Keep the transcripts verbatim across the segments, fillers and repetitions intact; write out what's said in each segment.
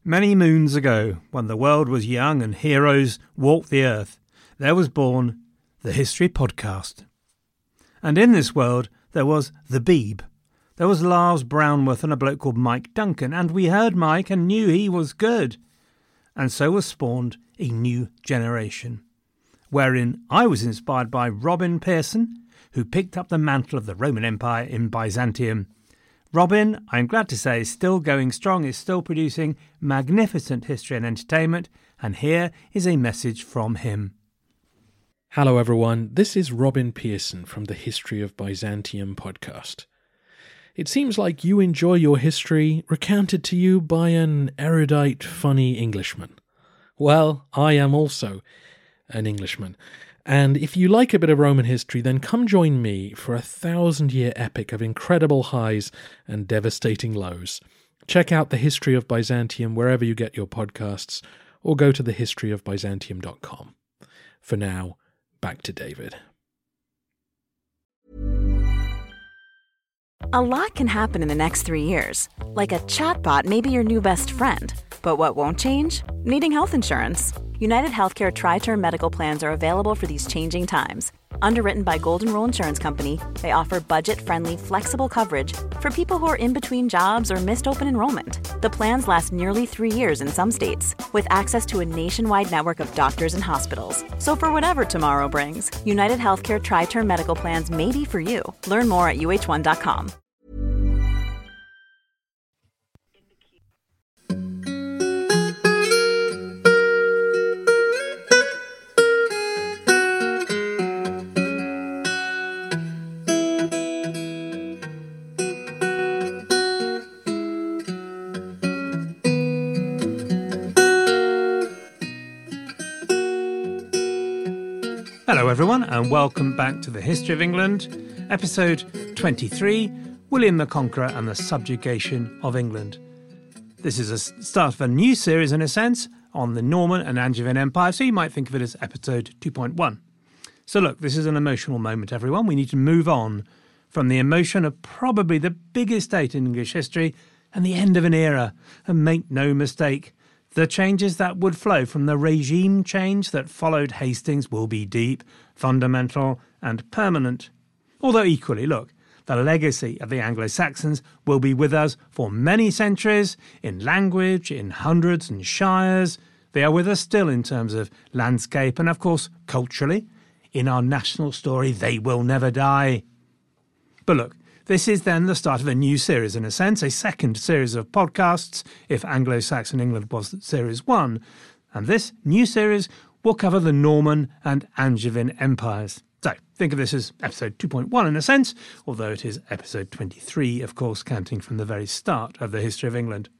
Many moons ago, when the world was young and heroes walked the earth, there was born the History Podcast. And in this world, there was the Beeb. There was Lars Brownworth and a bloke called Mike Duncan, and we heard Mike and knew he was good. And so was spawned a new generation, wherein I was inspired by Robin Pearson, who picked up the mantle of the Roman Empire in Byzantium. Robin, I'm glad to say, is still going strong, is still producing magnificent history and entertainment, and here is a message from him. Hello everyone, this is Robin Pearson from the History of Byzantium podcast. It seems like you enjoy your history recounted to you by an erudite, funny Englishman. Well, I am also an Englishman. And if you like a bit of Roman history, then come join me for a thousand-year epic of incredible highs and devastating lows. Check out The History of Byzantium wherever you get your podcasts, or go to the history of byzantium dot com. For now, back to David. A lot can happen in the next three years. Like a chatbot may be your new best friend. But what won't change? Needing health insurance. United Healthcare Tri-Term Medical Plans are available for these changing times. Underwritten by Golden Rule Insurance Company, they offer budget-friendly, flexible coverage for people who are in between jobs or missed open enrollment. The plans last nearly three years in some states, with access to a nationwide network of doctors and hospitals. So for whatever tomorrow brings, United Healthcare Tri-Term Medical Plans may be for you. Learn more at U H one dot com. Hello everyone, and welcome back to the History of England, episode twenty-three, William the Conqueror and the Subjugation of England. This is a start of a new series, in a sense, on the Norman and Angevin Empire, so you might think of it as episode two point one. So look, this is an emotional moment, everyone. We need to move on from the emotion of probably the biggest date in English history and the end of an era. And make no mistake, the changes that would flow from the regime change that followed Hastings will be deep, fundamental and permanent. Although equally, look, the legacy of the Anglo-Saxons will be with us for many centuries, in language, in hundreds and shires. They are with us still in terms of landscape and, of course, culturally. In our national story, they will never die. But look, this is then the start of a new series, in a sense, a second series of podcasts, if Anglo-Saxon England was series one. And this new series will cover the Norman and Angevin empires. So, think of this as episode two point one in a sense, although it is episode twenty-three, of course, counting from the very start of the history of England.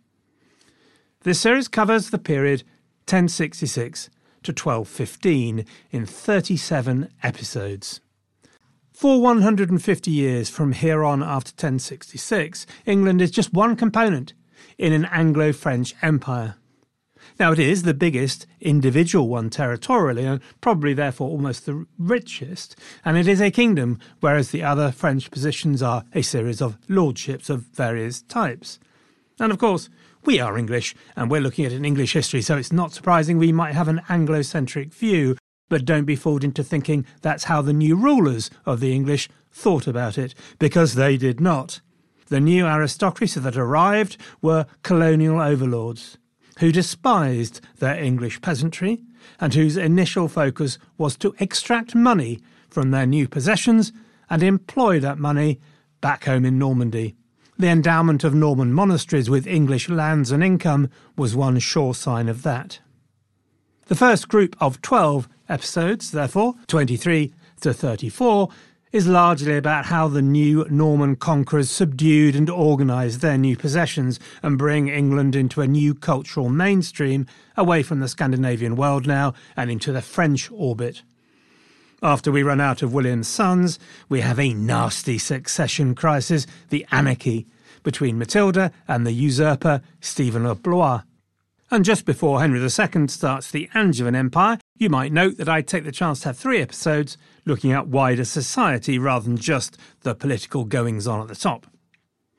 This series covers the period ten sixty-six to twelve fifteen in thirty-seven episodes. For one hundred fifty years from here on after ten sixty-six, England is just one component in an Anglo-French empire. Now, it is the biggest individual one territorially, and probably therefore almost the richest, and it is a kingdom, whereas the other French positions are a series of lordships of various types. And of course, we are English, and we're looking at an English history, so it's not surprising we might have an Anglo-centric view. But don't be fooled into thinking that's how the new rulers of the English thought about it, because they did not. The new aristocracy that arrived were colonial overlords, who despised their English peasantry, and whose initial focus was to extract money from their new possessions and employ that money back home in Normandy. The endowment of Norman monasteries with English lands and income was one sure sign of that. The first group of twelve episodes, therefore, twenty-three to thirty-four, is largely about how the new Norman conquerors subdued and organised their new possessions and bring England into a new cultural mainstream away from the Scandinavian world now and into the French orbit. After we run out of William's sons, we have a nasty succession crisis, the anarchy, between Matilda and the usurper Stephen of Blois. And just before Henry the Second starts the Angevin Empire, you might note that I take the chance to have three episodes looking at wider society rather than just the political goings-on at the top.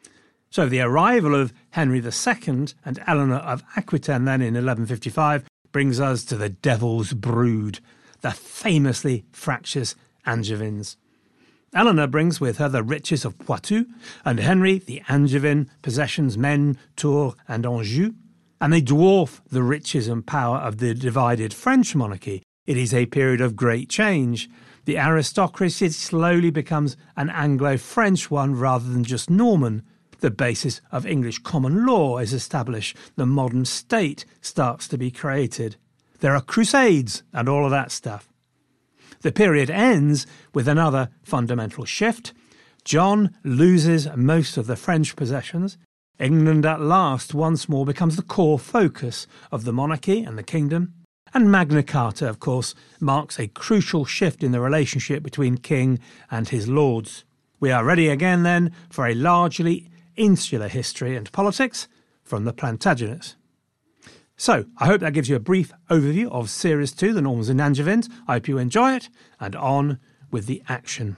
So the arrival of Henry the Second and Eleanor of Aquitaine then in eleven fifty-five brings us to the Devil's Brood, the famously fractious Angevins. Eleanor brings with her the riches of Poitou, and Henry the Angevin possessions Maine, Tours and Anjou, and they dwarf the riches and power of the divided French monarchy. It is a period of great change. The aristocracy slowly becomes an Anglo-French one rather than just Norman. The basis of English common law is established. The modern state starts to be created. There are crusades and all of that stuff. The period ends with another fundamental shift. John loses most of the French possessions. England at last once more becomes the core focus of the monarchy and the kingdom. And Magna Carta, of course, marks a crucial shift in the relationship between king and his lords. We are ready again then for a largely insular history and politics from the Plantagenets. So, I hope that gives you a brief overview of Series two, The Normans and Angevins. I hope you enjoy it, and on with the action.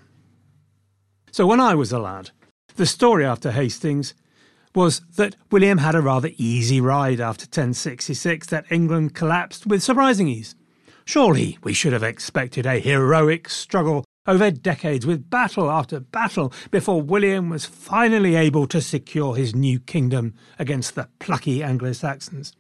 So when I was a lad, the story after Hastings was that William had a rather easy ride after ten sixty-six, that England collapsed with surprising ease. Surely we should have expected a heroic struggle over decades with battle after battle before William was finally able to secure his new kingdom against the plucky Anglo-Saxons.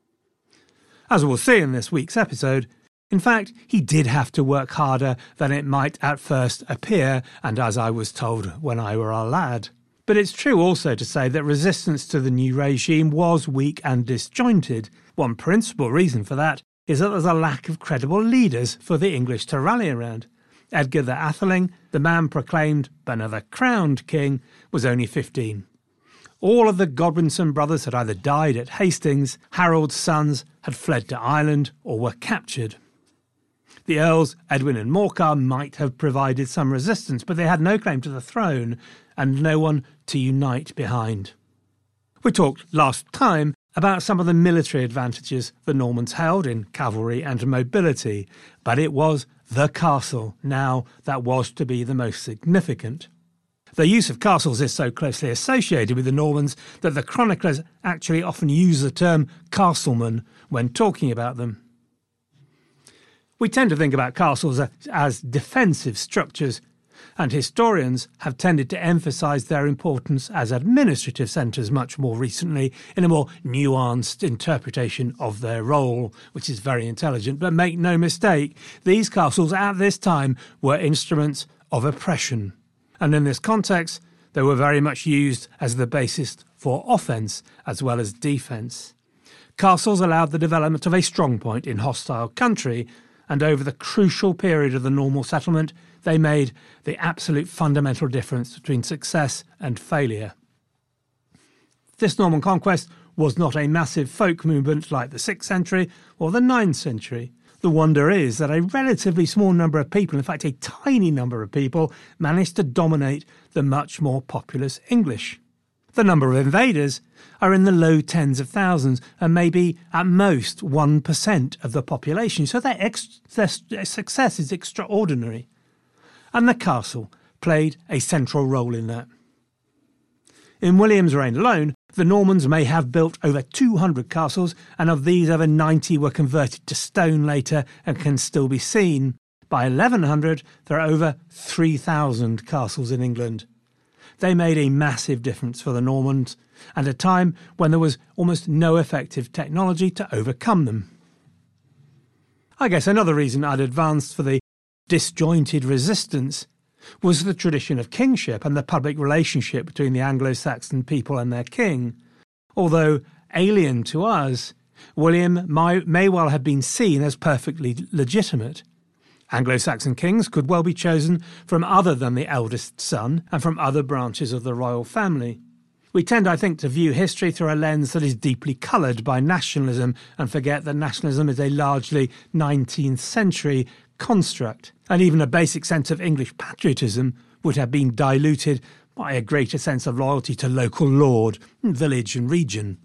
As we'll see in this week's episode, in fact, he did have to work harder than it might at first appear, and as I was told when I were a lad. But it's true also to say that resistance to the new regime was weak and disjointed. One principal reason for that is that there's a lack of credible leaders for the English to rally around. Edgar the Atheling, the man proclaimed but never crowned king, was only fifteen. All of the Godwinson brothers had either died at Hastings, Harold's sons had fled to Ireland or were captured. The Earls Edwin and Morcar might have provided some resistance, but they had no claim to the throne and no one to unite behind. We talked last time about some of the military advantages the Normans held in cavalry and mobility, but it was the castle now that was to be the most significant. The use of castles is so closely associated with the Normans that the chroniclers actually often use the term castleman when talking about them. We tend to think about castles as defensive structures, and historians have tended to emphasise their importance as administrative centres much more recently in a more nuanced interpretation of their role, which is very intelligent. But make no mistake, these castles at this time were instruments of oppression. And in this context, they were very much used as the basis for offence as well as defence. Castles allowed the development of a strong point in hostile country, and over the crucial period of the normal settlement, they made the absolute fundamental difference between success and failure. This Norman conquest was not a massive folk movement like the sixth century or the ninth century. The wonder is that a relatively small number of people, in fact a tiny number of people, managed to dominate the much more populous English. The number of invaders are in the low tens of thousands and maybe at most one percent of the population, so their, ex- their success is extraordinary. And the castle played a central role in that. In William's reign alone, the Normans may have built over two hundred castles, and of these over ninety were converted to stone later and can still be seen. By eleven hundred, there are over three thousand castles in England. They made a massive difference for the Normans, at a time when there was almost no effective technology to overcome them. I guess another reason I'd advanced for the disjointed resistance was the tradition of kingship and the public relationship between the Anglo-Saxon people and their king. Although alien to us, William may well have been seen as perfectly legitimate. Anglo-Saxon kings could well be chosen from other than the eldest son and from other branches of the royal family. We tend, I think, to view history through a lens that is deeply coloured by nationalism and forget that nationalism is a largely nineteenth century construct, and even a basic sense of English patriotism would have been diluted by a greater sense of loyalty to local lord, village and region.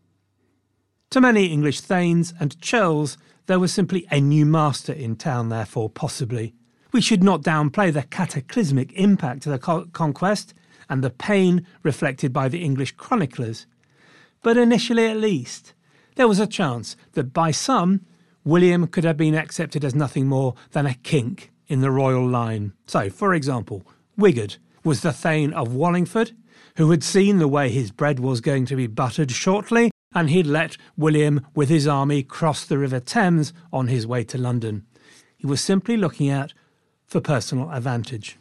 To many English thanes and churls, there was simply a new master in town, therefore, possibly. We should not downplay the cataclysmic impact of the co- conquest, and the pain reflected by the English chroniclers. But initially at least, there was a chance that by some, William could have been accepted as nothing more than a kink in the royal line. So, for example, Wigard was the Thane of Wallingford, who had seen the way his bread was going to be buttered shortly, and he'd let William with his army cross the River Thames on his way to London. He was simply looking out for personal advantage.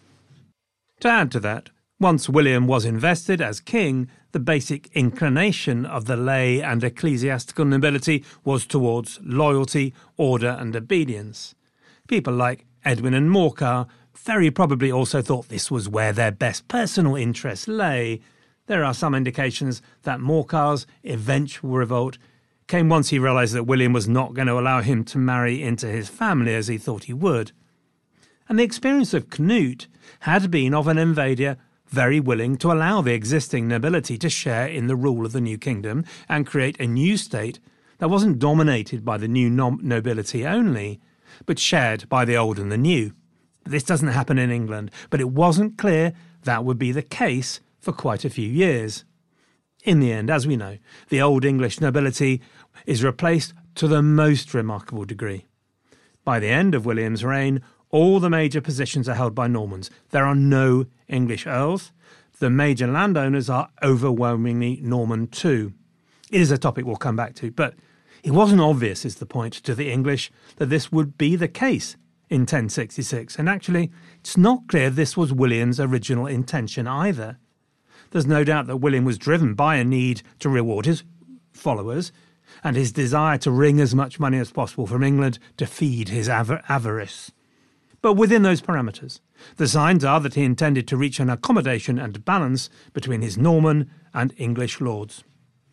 To add to that, once William was invested as king, the basic inclination of the lay and ecclesiastical nobility was towards loyalty, order and obedience. People like Edwin and Morcar very probably also thought this was where their best personal interests lay. There are some indications that Morcar's eventual revolt came once he realised that William was not going to allow him to marry into his family as he thought he would. And the experience of Canute had been of an invader very willing to allow the existing nobility to share in the rule of the new kingdom and create a new state that wasn't dominated by the new nom- nobility only, but shared by the old and the new. This doesn't happen in England, but it wasn't clear that would be the case for quite a few years. In the end, as we know, the old English nobility is replaced to the most remarkable degree. By the end of William's reign, all the major positions are held by Normans. There are no English earls. The major landowners are overwhelmingly Norman too. It is a topic we'll come back to, but it wasn't obvious, is the point, to the English that this would be the case in ten sixty-six, and actually it's not clear this was William's original intention either. There's no doubt that William was driven by a need to reward his followers and his desire to wring as much money as possible from England to feed his avar- avarice. But within those parameters, the signs are that he intended to reach an accommodation and balance between his Norman and English lords.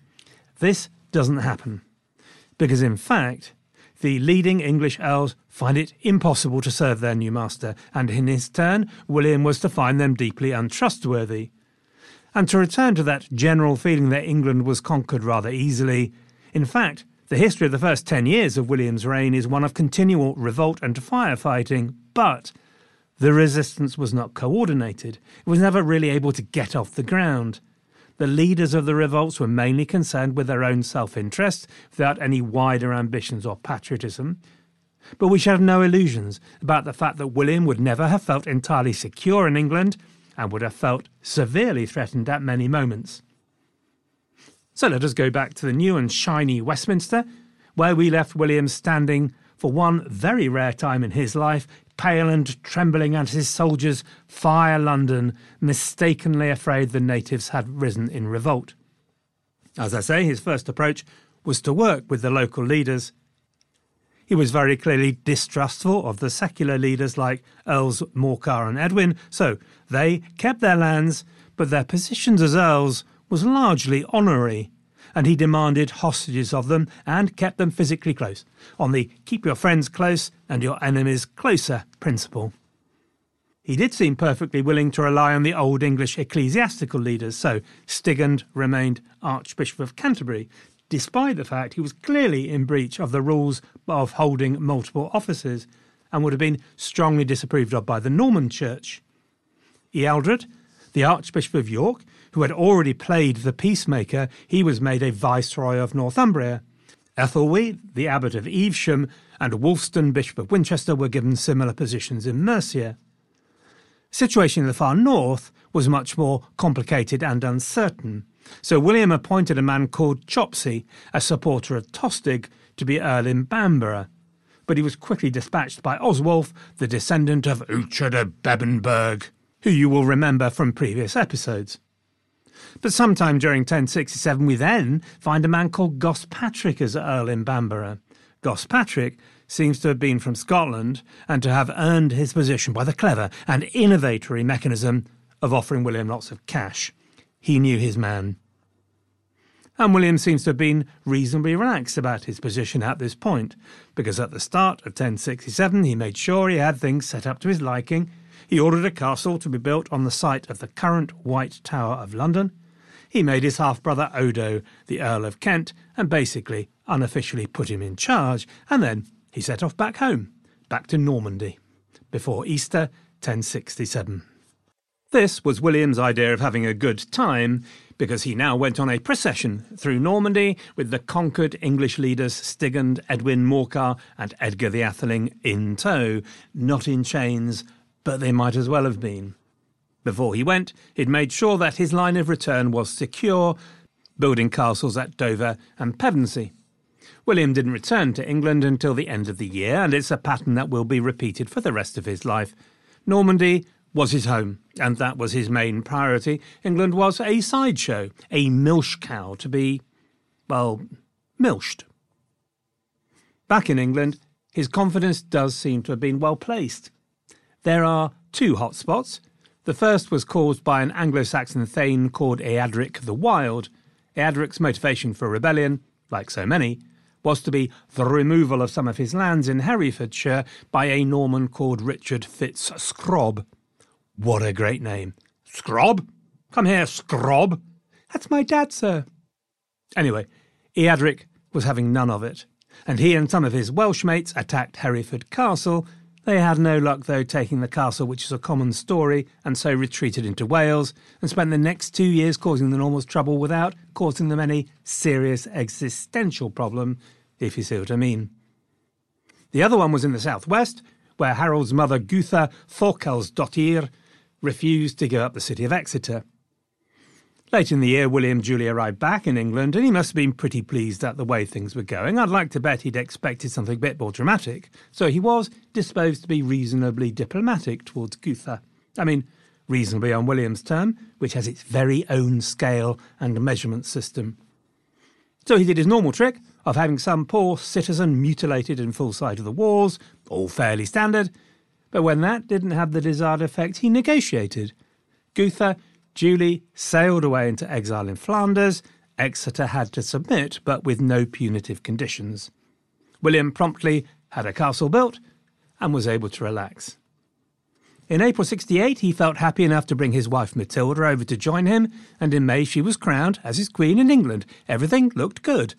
This doesn't happen, because in fact, the leading English earls find it impossible to serve their new master, and in his turn, William was to find them deeply untrustworthy. And to return to that general feeling that England was conquered rather easily, in fact, the history of the first ten years of William's reign is one of continual revolt and firefighting, but the resistance was not coordinated. It was never really able to get off the ground. The leaders of the revolts were mainly concerned with their own self-interest, without any wider ambitions or patriotism. But we should have no illusions about the fact that William would never have felt entirely secure in England and would have felt severely threatened at many moments. So let us go back to the new and shiny Westminster, where we left William standing for one very rare time in his life, pale and trembling as his soldiers fire London, mistakenly afraid the natives had risen in revolt. As I say, his first approach was to work with the local leaders. He was very clearly distrustful of the secular leaders like Earls Morcar and Edwin, so they kept their lands, but their positions as earls was largely honorary, and he demanded hostages of them and kept them physically close, on the keep your friends close and your enemies closer principle. He did seem perfectly willing to rely on the old English ecclesiastical leaders, so Stigand remained Archbishop of Canterbury, despite the fact he was clearly in breach of the rules of holding multiple offices and would have been strongly disapproved of by the Norman Church. Ealdred, the Archbishop of York, who had already played the peacemaker, he was made a Viceroy of Northumbria. Ethelwee, the Abbot of Evesham, and Wulfstan, Bishop of Winchester, were given similar positions in Mercia. The situation in the far north was much more complicated and uncertain, so William appointed a man called Chopsy, a supporter of Tostig, to be Earl in Bamborough, but he was quickly dispatched by Oswulf, the descendant of Uhtred of Bebbanburg, who you will remember from previous episodes. But sometime during ten sixty-seven we then find a man called Gospatrick as Earl in Bamborough. Gospatrick seems to have been from Scotland and to have earned his position by the clever and innovatory mechanism of offering William lots of cash. He knew his man. And William seems to have been reasonably relaxed about his position at this point, because at the start of ten sixty-seven he made sure he had things set up to his liking. He ordered a castle to be built on the site of the current White Tower of London. He made his half-brother Odo the Earl of Kent and basically unofficially put him in charge, and then he set off back home, back to Normandy, before Easter ten sixty-seven. This was William's idea of having a good time, because he now went on a procession through Normandy with the conquered English leaders Stigand, Edwin Morcar and Edgar the Atheling in tow, not in chains, but they might as well have been. Before he went, he'd made sure that his line of return was secure, building castles at Dover and Pevensey. William didn't return to England until the end of the year, and it's a pattern that will be repeated for the rest of his life. Normandy was his home, and that was his main priority. England was a sideshow, a milch cow to be, well, milched. Back in England, his confidence does seem to have been well placed. There are two hotspots. The first was caused by an Anglo-Saxon thane called Eadric the Wild. Eadric's motivation for rebellion, like so many, was to be the removal of some of his lands in Herefordshire by a Norman called Richard Fitz-Scrobb. What a great name. Scrobb? Come here, Scrobb. That's my dad, sir. Anyway, Eadric was having none of it, and he and some of his Welsh mates attacked Hereford Castle. They had no luck, though, taking the castle, which is a common story, and so retreated into Wales and spent the next two years causing the Normans trouble without causing them any serious existential problem, if you see what I mean. The other one was in the southwest, where Harold's mother Gutha Thorkelsdottir refused to give up the city of Exeter. Late in the year, William duly arrived back in England, and he must have been pretty pleased at the way things were going. I'd like to bet he'd expected something a bit more dramatic, so he was disposed to be reasonably diplomatic towards Gutha. I mean, reasonably on William's term, which has its very own scale and measurement system. So he did his normal trick of having some poor citizen mutilated in full sight of the walls, all fairly standard, but when that didn't have the desired effect, he negotiated. Gutha duly sailed away into exile in Flanders. Exeter had to submit, but with no punitive conditions. William promptly had a castle built and was able to relax. In April sixty-eight, he felt happy enough to bring his wife Matilda over to join him, and in May she was crowned as his queen in England. Everything looked good.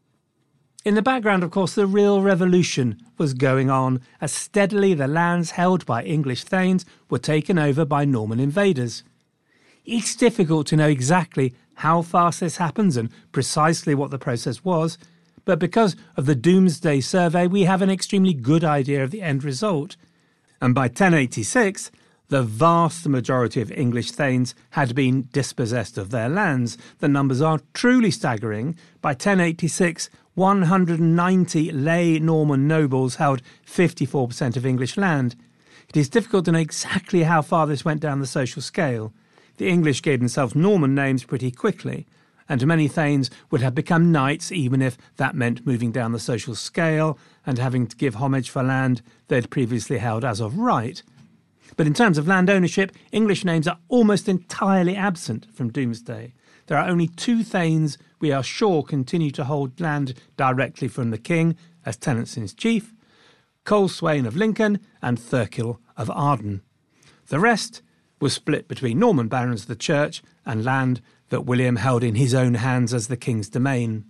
In the background, of course, the real revolution was going on, as steadily the lands held by English thanes were taken over by Norman invaders. It's difficult to know exactly how fast this happens and precisely what the process was, but because of the Domesday survey, we have an extremely good idea of the end result. And by ten eighty-six, the vast majority of English thanes had been dispossessed of their lands. The numbers are truly staggering. By ten eighty-six, one hundred ninety lay Norman nobles held fifty-four percent of English land. It is difficult to know exactly how far this went down the social scale. The English gave themselves Norman names pretty quickly, and many thanes would have become knights even if that meant moving down the social scale and having to give homage for land they'd previously held as of right. But in terms of land ownership, English names are almost entirely absent from Domesday. There are only two thanes we are sure continue to hold land directly from the king as tenants in chief, Coleswain of Lincoln and Thurkill of Arden. The rest was split between Norman barons of the church and land that William held in his own hands as the king's domain.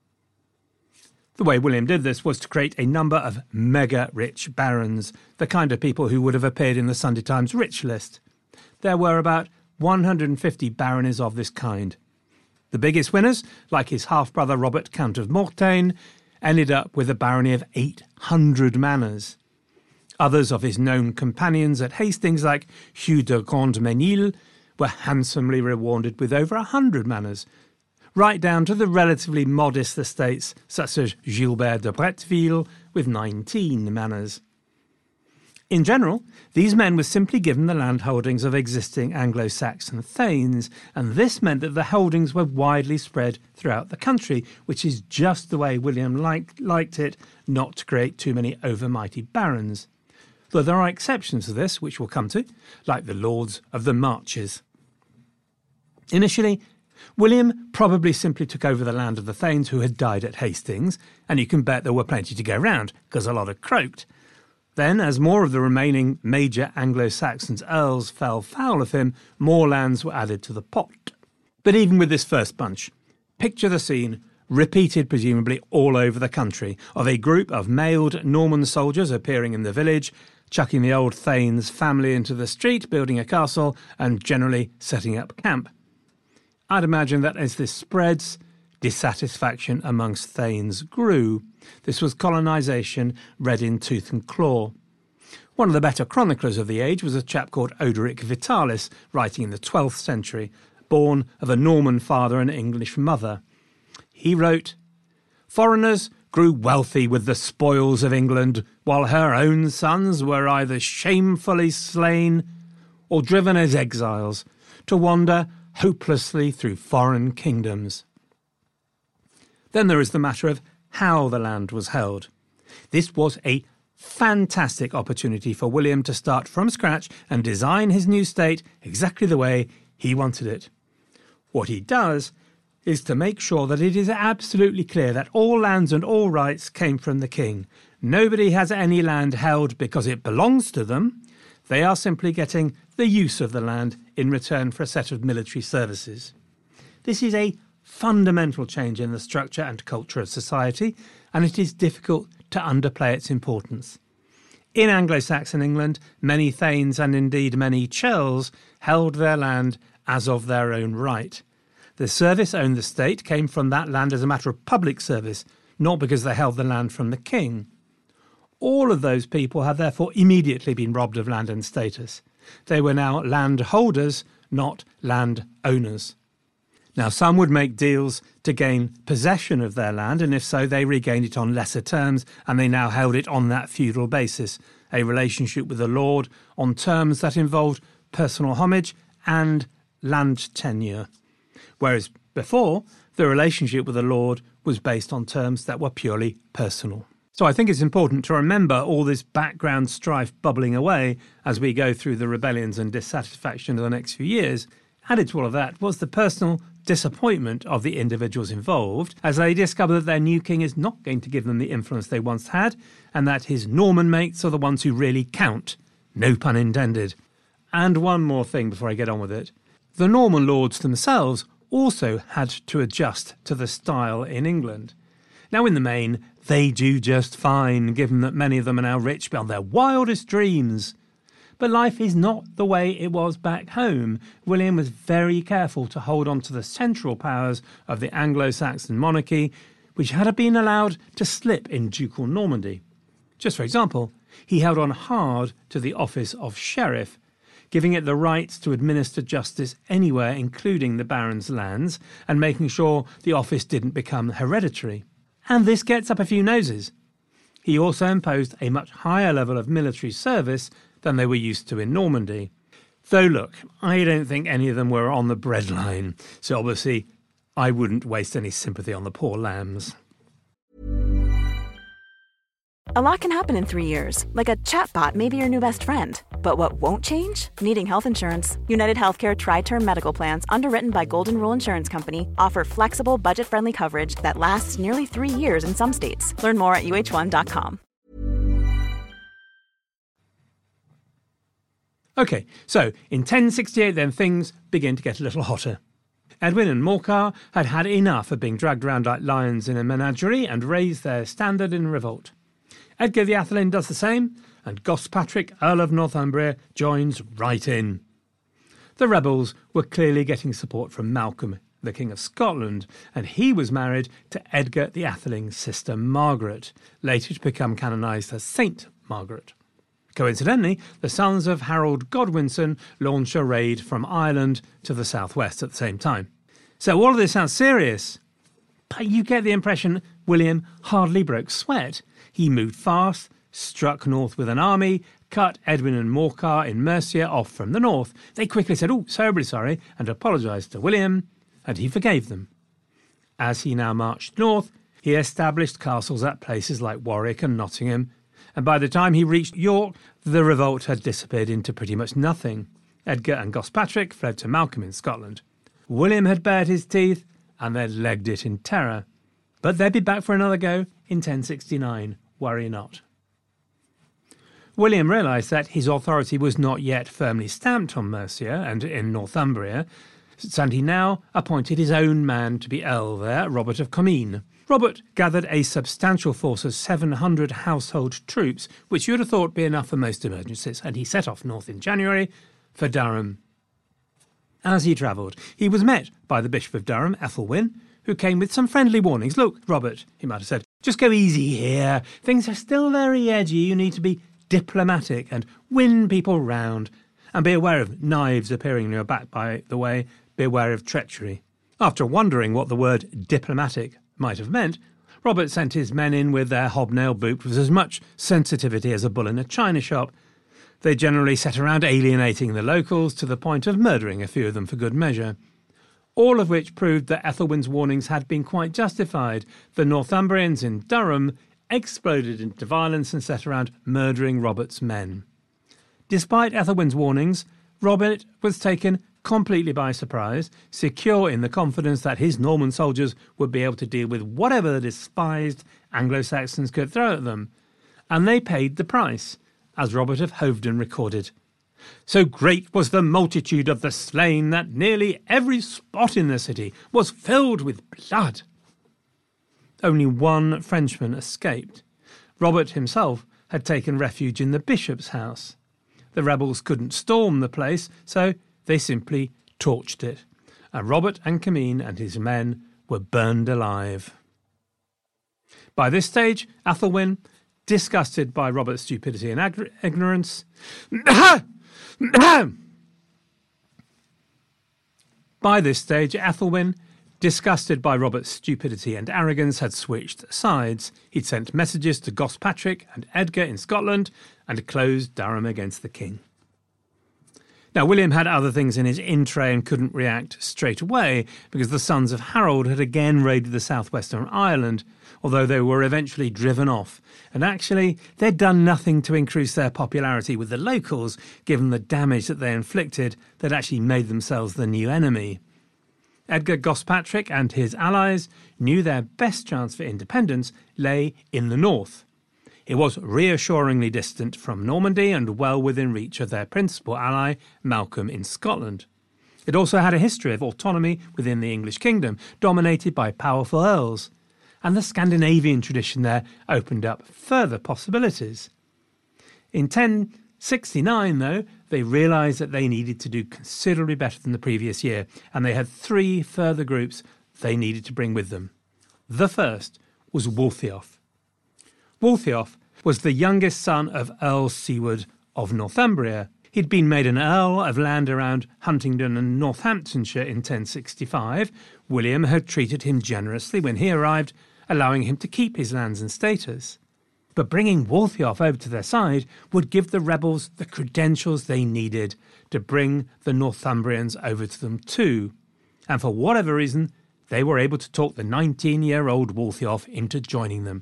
The way William did this was to create a number of mega-rich barons, the kind of people who would have appeared in the Sunday Times rich list. There were about one hundred fifty baronies of this kind. The biggest winners, like his half-brother Robert, Count of Mortain, ended up with a barony of eight hundred manors. Others of his known companions at Hastings, like Hugh de Grandmesnil, were handsomely rewarded with over a hundred manors, right down to the relatively modest estates such as Gilbert de Bretteville with nineteen manors. In general, these men were simply given the land holdings of existing Anglo-Saxon thanes, and this meant that the holdings were widely spread throughout the country, which is just the way William liked, liked it, not to create too many overmighty barons. Though there are exceptions to this, which we'll come to, like the Lords of the Marches. Initially, William probably simply took over the land of the thanes who had died at Hastings, and you can bet there were plenty to go round, because a lot had croaked. Then, as more of the remaining major Anglo-Saxon earls fell foul of him, more lands were added to the pot. But even with this first bunch, picture the scene, repeated presumably all over the country, of a group of mailed Norman soldiers appearing in the village, chucking the old Thane's family into the street, building a castle, and generally setting up camp. I'd imagine that as this spreads, dissatisfaction amongst Thanes grew. This was colonisation red in tooth and claw. One of the better chroniclers of the age was a chap called Odoric Vitalis, writing in the twelfth century, born of a Norman father and English mother. He wrote, "Foreigners grew wealthy with the spoils of England, while her own sons were either shamefully slain or driven as exiles to wander hopelessly through foreign kingdoms." Then there is the matter of how the land was held. This was a fantastic opportunity for William to start from scratch and design his new state exactly the way he wanted it. What he does is to make sure that it is absolutely clear that all lands and all rights came from the king. Nobody has any land held because it belongs to them. They are simply getting the use of the land in return for a set of military services. This is a fundamental change in the structure and culture of society, and it is difficult to underplay its importance. In Anglo-Saxon England, many thanes and indeed many churls held their land as of their own right. The service owned the state came from that land as a matter of public service, not because they held the land from the king. All of those people had therefore immediately been robbed of land and status. They were now landholders, not land owners. Now, some would make deals to gain possession of their land, and if so, they regained it on lesser terms, and they now held it on that feudal basis, a relationship with the lord on terms that involved personal homage and land tenure. Whereas before, the relationship with the lord was based on terms that were purely personal. So I think it's important to remember all this background strife bubbling away as we go through the rebellions and dissatisfaction of the next few years. Added to all of that was the personal disappointment of the individuals involved as they discover that their new king is not going to give them the influence they once had, and that his Norman mates are the ones who really count. No pun intended. And one more thing before I get on with it. The Norman lords themselves also had to adjust to the style in England. Now, in the main, they do just fine, given that many of them are now rich beyond their wildest dreams. But life is not the way it was back home. William was very careful to hold on to the central powers of the Anglo-Saxon monarchy, which had been allowed to slip in ducal Normandy. Just for example, he held on hard to the office of sheriff, giving it the right to administer justice anywhere, including the baron's lands, and making sure the office didn't become hereditary. And this gets up a few noses. He also imposed a much higher level of military service than they were used to in Normandy. Though look, I don't think any of them were on the breadline, so obviously I wouldn't waste any sympathy on the poor lambs. A lot can happen in three years, like a chatbot may be your new best friend. But what won't change? Needing health insurance. United Healthcare Tri-Term Medical Plans, underwritten by Golden Rule Insurance Company, offer flexible, budget-friendly coverage that lasts nearly three years in some states. Learn more at U H one dot com. OK, so in ten sixty-eight then things begin to get a little hotter. Edwin and Morcar had had enough of being dragged around like lions in a menagerie and raised their standard in revolt. Edgar the Atheling does the same, and Gospatrick, Earl of Northumbria, joins right in. The rebels were clearly getting support from Malcolm, the King of Scotland, and he was married to Edgar the Atheling's sister Margaret, later to become canonised as Saint Margaret. Coincidentally, the sons of Harold Godwinson launch a raid from Ireland to the southwest at the same time. So all of this sounds serious, but you get the impression William hardly broke sweat. He moved fast, struck north with an army, cut Edwin and Morcar in Mercia off from the north. They quickly said, oh, terribly sorry, and apologised to William, and he forgave them. As he now marched north, he established castles at places like Warwick and Nottingham, and by the time he reached York, the revolt had disappeared into pretty much nothing. Edgar and Gospatrick fled to Malcolm in Scotland. William had bared his teeth, and they'd legged it in terror. But they'd be back for another go in ten sixty-nine. Worry not. William realised that his authority was not yet firmly stamped on Mercia and in Northumbria, and he now appointed his own man to be Earl there, Robert of Comines. Robert gathered a substantial force of seven hundred household troops, which you would have thought be enough for most emergencies, and he set off north in January for Durham. As he travelled, he was met by the Bishop of Durham, Ethelwyn, who came with some friendly warnings. "Look, Robert," he might have said, "just go easy here. Things are still very edgy. You need to be diplomatic and win people round. And be aware of knives appearing in your back, by the way. Be aware of treachery." After wondering what the word diplomatic might have meant, Robert sent his men in with their hobnail boot with as much sensitivity as a bull in a china shop. They generally set around alienating the locals to the point of murdering a few of them for good measure. All of which proved that Ethelwyn's warnings had been quite justified. The Northumbrians in Durham exploded into violence and set around murdering Robert's men. Despite Ethelwyn's warnings, Robert was taken completely by surprise, secure in the confidence that his Norman soldiers would be able to deal with whatever the despised Anglo-Saxons could throw at them. And they paid the price, as Robert of Hoveden recorded. "So great was the multitude of the slain that nearly every spot in the city was filled with blood." Only one Frenchman escaped. Robert himself had taken refuge in the bishop's house. The rebels couldn't storm the place, so they simply torched it, and Robert and Comyn and his men were burned alive. By this stage, Ethelwyn, disgusted by Robert's stupidity and ag- ignorance, By this stage, Ethelwyn, disgusted by Robert's stupidity and arrogance, had switched sides. He'd sent messages to Gospatrick and Edgar in Scotland and closed Durham against the king. Now, William had other things in his in-tray and couldn't react straight away because the sons of Harold had again raided the southwestern Ireland, although they were eventually driven off. And actually, they'd done nothing to increase their popularity with the locals, given the damage that they inflicted. They'd actually made themselves the new enemy. Edgar Gospatrick and his allies knew their best chance for independence lay in the north. It was reassuringly distant from Normandy and well within reach of their principal ally, Malcolm in Scotland. It also had a history of autonomy within the English kingdom, dominated by powerful earls, and the Scandinavian tradition there opened up further possibilities. In ten sixty-nine, though, they realised that they needed to do considerably better than the previous year, and they had three further groups they needed to bring with them. The first was Wulfheof. Wulfheof was the youngest son of Earl Siward of Northumbria. He'd been made an earl of land around Huntingdon and Northamptonshire in ten sixty-five. William had treated him generously when he arrived, allowing him to keep his lands and status. But bringing Wulfheof over to their side would give the rebels the credentials they needed to bring the Northumbrians over to them too. And for whatever reason, they were able to talk the nineteen-year-old Wulfheof into joining them.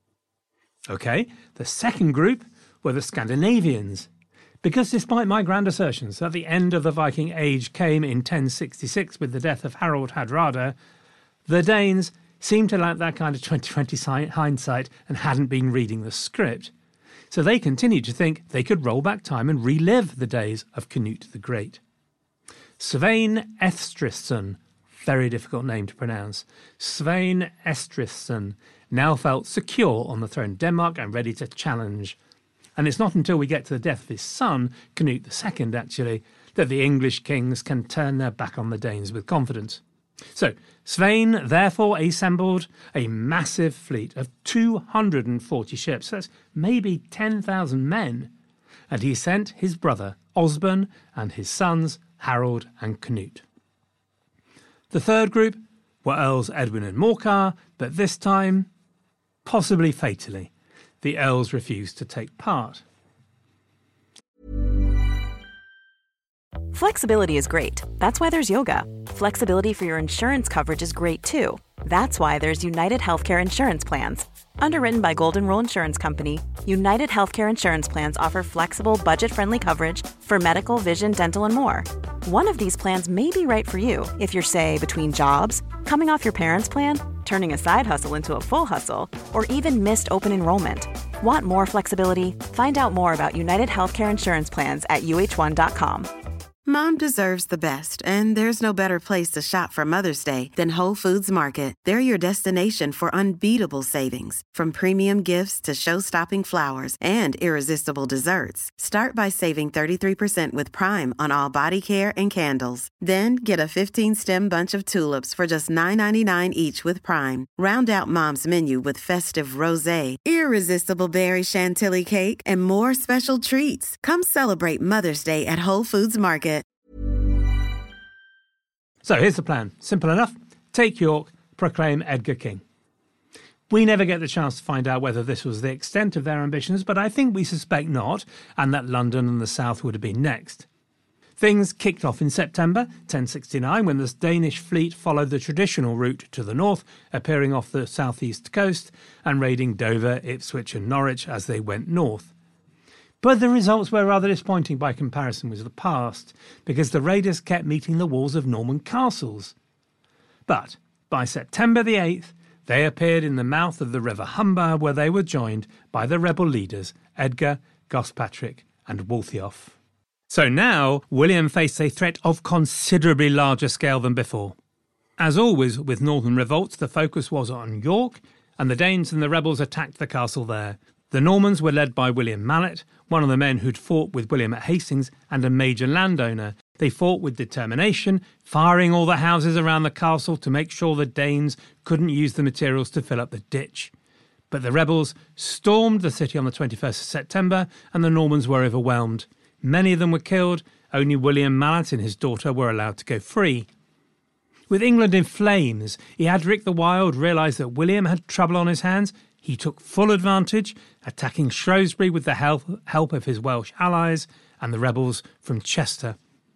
OK, the second group were the Scandinavians, because despite my grand assertions that the end of the Viking Age came in ten sixty-six with the death of Harald Hardrada, the Danes seemed to lack that kind of twenty twenty hindsight and hadn't been reading the script. So they continued to think they could roll back time and relive the days of Canute the Great. Svein Estrithson, very difficult name to pronounce, Svein Estrithson now felt secure on the throne of Denmark and ready to challenge. And it's not until we get to the death of his son, Canute the Second, actually, that the English kings can turn their back on the Danes with confidence. So Svein therefore assembled a massive fleet of two hundred forty ships, that's maybe ten thousand men, and he sent his brother Osborne and his sons Harold and Canute. The third group were Earls Edwin and Morcar, but this time, possibly fatally, the Earls refused to take part. Flexibility is great. That's why there's yoga. Flexibility for your insurance coverage is great too. That's why there's United Healthcare Insurance Plans. Underwritten by Golden Rule Insurance Company, United Healthcare Insurance Plans offer flexible, budget-friendly coverage for medical, vision, dental, and more. One of these plans may be right for you if you're, say, between jobs, coming off your parents' plan, turning a side hustle into a full hustle, or even missed open enrollment. Want more flexibility? Find out more about United Healthcare Insurance Plans at U H one dot com. Mom deserves the best, and there's no better place to shop for Mother's Day than Whole Foods Market. They're your destination for unbeatable savings, from premium gifts to show-stopping flowers and irresistible desserts. Start by saving thirty-three percent with Prime on all body care and candles. Then get a fifteen-stem bunch of tulips for just nine ninety-nine each with Prime. Round out Mom's menu with festive rosé, irresistible berry chantilly cake, and more special treats. Come celebrate Mother's Day at Whole Foods Market. So here's the plan. Simple enough. Take York, proclaim Edgar king. We never get the chance to find out whether this was the extent of their ambitions, but I think we suspect not, and that London and the south would have been next. Things kicked off in September ten sixty-nine when the Danish fleet followed the traditional route to the north, appearing off the southeast coast and raiding Dover, Ipswich and Norwich as they went north. But the results were rather disappointing by comparison with the past, because the raiders kept meeting the walls of Norman castles. But by September the eighth, they appeared in the mouth of the River Humber, where they were joined by the rebel leaders Edgar, Gospatric and Waltheof. So now William faced a threat of considerably larger scale than before. As always with northern revolts, the focus was on York, and the Danes and the rebels attacked the castle there. The Normans were led by William Mallet, one of the men who'd fought with William at Hastings and a major landowner. They fought with determination, firing all the houses around the castle to make sure the Danes couldn't use the materials to fill up the ditch. But the rebels stormed the city on the twenty-first of September, and the Normans were overwhelmed. Many of them were killed. Only William Mallet and his daughter were allowed to go free. With England in flames, Eadric the Wild realised that William had trouble on his hands. He took full advantage, attacking Shrewsbury with the help, help of his Welsh allies and the rebels from Chester.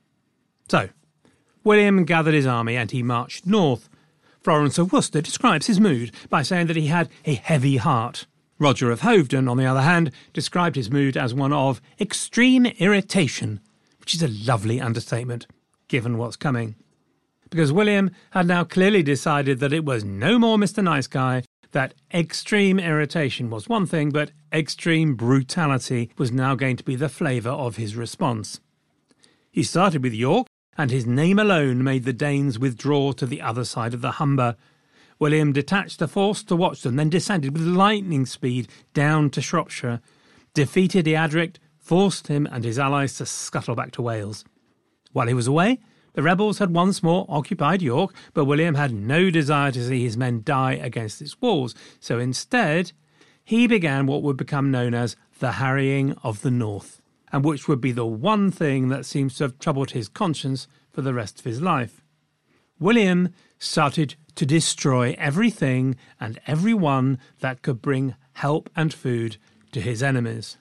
So, William gathered his army and he marched north. Florence of Worcester describes his mood by saying that he had a heavy heart. Roger of Hoveden, on the other hand, described his mood as one of extreme irritation, which is a lovely understatement, given what's coming. Because William had now clearly decided that it was no more Mister Nice Guy, that extreme irritation was one thing, but extreme brutality was now going to be the flavour of his response. He started with York, and his name alone made the Danes withdraw to the other side of the Humber. William detached a force to watch them, then descended with lightning speed down to Shropshire, defeated Eadric, forced him and his allies to scuttle back to Wales. While he was away, the rebels had once more occupied York, but William had no desire to see his men die against its walls, so instead he began what would become known as the Harrying of the North, and which would be the one thing that seems to have troubled his conscience for the rest of his life. William started to destroy everything and everyone that could bring help and food to his enemies.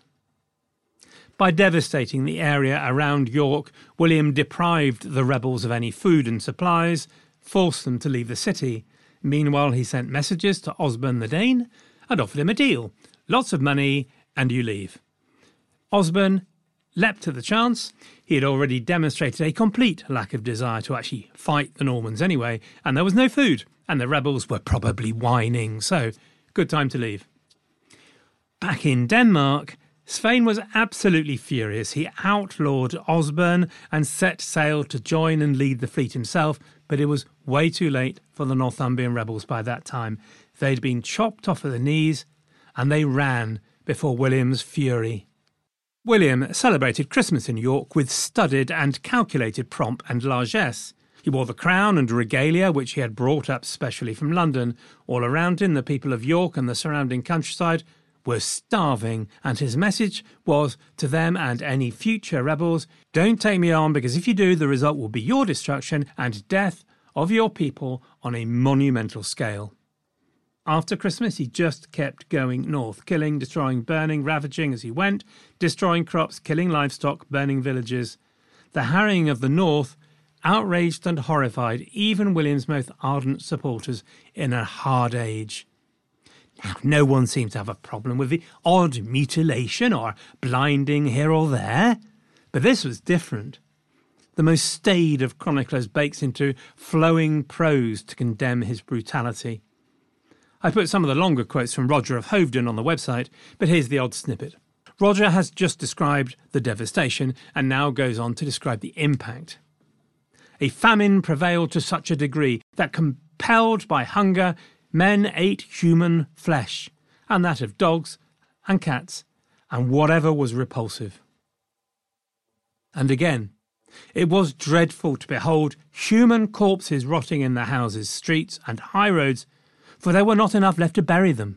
By devastating the area around York, William deprived the rebels of any food and supplies, forced them to leave the city. Meanwhile, he sent messages to Osborne the Dane and offered him a deal. Lots of money and you leave. Osborne leapt at the chance. He had already demonstrated a complete lack of desire to actually fight the Normans anyway, and there was no food, and the rebels were probably whining, so good time to leave. Back in Denmark, Svein was absolutely furious. He outlawed Osborne and set sail to join and lead the fleet himself, but it was way too late for the Northumbrian rebels by that time. They'd been chopped off at the knees, and they ran before William's fury. William celebrated Christmas in York with studied and calculated pomp and largesse. He wore the crown and regalia which he had brought up specially from London. All around him, the people of York and the surrounding countryside were starving, and his message was to them and any future rebels, don't take me on, because if you do, the result will be your destruction and death of your people on a monumental scale. After Christmas, he just kept going north, killing, destroying, burning, ravaging as he went, destroying crops, killing livestock, burning villages. The harrying of the north outraged and horrified even William's most ardent supporters in a hard age. Now, no one seemed to have a problem with the odd mutilation or blinding here or there, but this was different. The most staid of chroniclers bakes into flowing prose to condemn his brutality. I put some of the longer quotes from Roger of Hoveden on the website, but here's the odd snippet. Roger has just described the devastation and now goes on to describe the impact. A famine prevailed to such a degree that, compelled by hunger, men ate human flesh, and that of dogs and cats, and whatever was repulsive. And again, it was dreadful to behold human corpses rotting in the houses, streets, and high roads, for there were not enough left to bury them.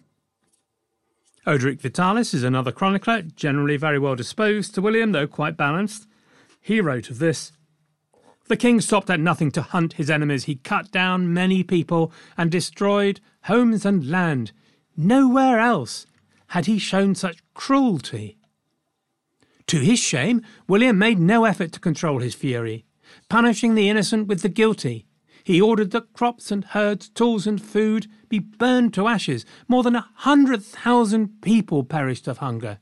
Odoric Vitalis is another chronicler, generally very well disposed to William, though quite balanced. He wrote of this: "The king stopped at nothing to hunt his enemies. He cut down many people and destroyed homes and land. Nowhere else had he shown such cruelty." To his shame, William made no effort to control his fury, punishing the innocent with the guilty. He ordered that crops and herds, tools and food be burned to ashes. More than a hundred thousand people perished of hunger.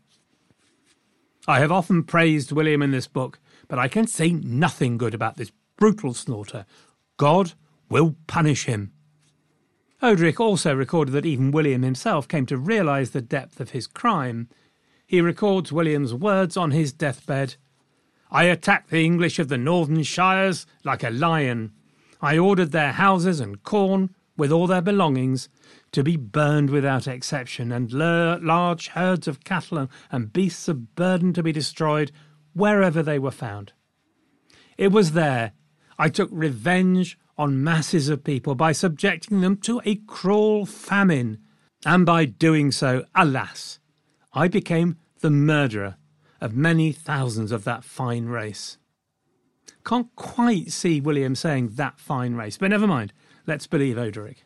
I have often praised William in this book, but I can say nothing good about this brutal slaughter. God will punish him. Odoric also recorded that even William himself came to realise the depth of his crime. He records William's words on his deathbed: "I attacked the English of the northern shires like a lion. I ordered their houses and corn, with all their belongings, to be burned without exception, and large herds of cattle and beasts of burden to be destroyed wherever they were found. It was there I took revenge on masses of people by subjecting them to a cruel famine, and by doing so, alas, I became the murderer of many thousands of that fine race." Can't quite see William saying that fine race, but never mind, let's believe Odoric.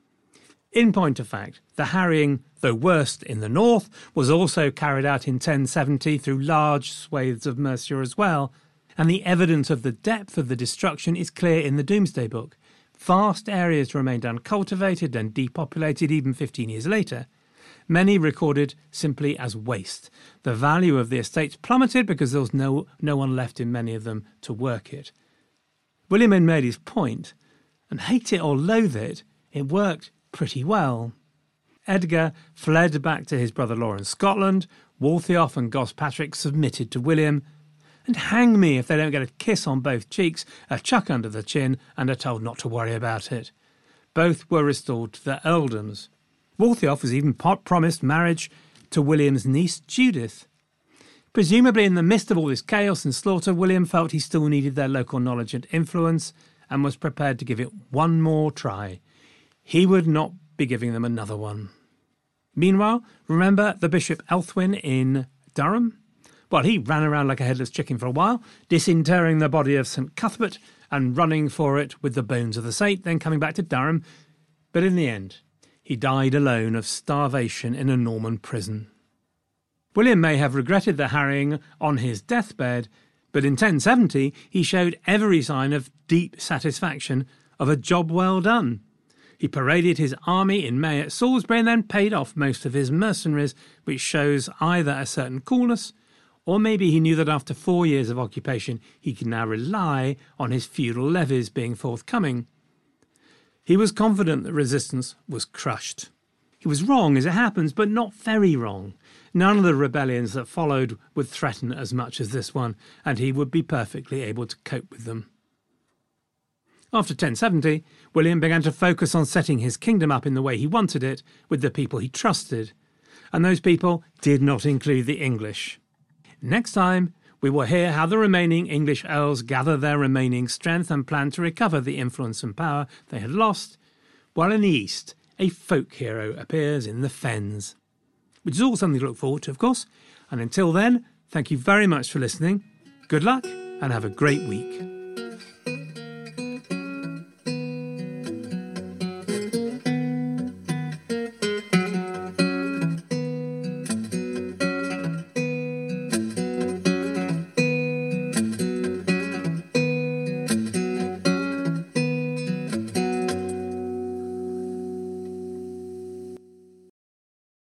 In point of fact, the harrying, though worst in the north, was also carried out in ten seventy through large swathes of Mercia as well, and the evidence of the depth of the destruction is clear in the Domesday Book. Vast areas remained uncultivated and depopulated even fifteen years later. Many recorded simply as waste. The value of the estates plummeted because there was no, no one left in many of them to work it. William had made his point, and hate it or loathe it, it worked pretty well. Edgar fled back to his brother-in-law in Scotland. Waltheof and Gospatrick submitted to William, and hang me if they don't get a kiss on both cheeks, a chuck under the chin, and are told not to worry about it. Both were restored to their earldoms. Waltheof was even promised marriage to William's niece Judith. Presumably in the midst of all this chaos and slaughter, William felt he still needed their local knowledge and influence and was prepared to give it one more try. He would not be giving them another one. Meanwhile, remember the Bishop Elthwyn in Durham? Well, he ran around like a headless chicken for a while, disinterring the body of St Cuthbert and running for it with the bones of the saint, then coming back to Durham. But in the end, he died alone of starvation in a Norman prison. William may have regretted the harrying on his deathbed, but in ten seventy he showed every sign of deep satisfaction of a job well done. He paraded his army in May at Salisbury and then paid off most of his mercenaries, which shows either a certain coolness, or maybe he knew that after four years of occupation he could now rely on his feudal levies being forthcoming. He was confident that resistance was crushed. He was wrong, as it happens, but not very wrong. None of the rebellions that followed would threaten as much as this one, and he would be perfectly able to cope with them. After ten seventy, William began to focus on setting his kingdom up in the way he wanted it, with the people he trusted. And those people did not include the English. Next time, we will hear how the remaining English earls gather their remaining strength and plan to recover the influence and power they had lost, while in the east, a folk hero appears in the Fens. Which is all something to look forward to, of course. And until then, thank you very much for listening. Good luck and have a great week.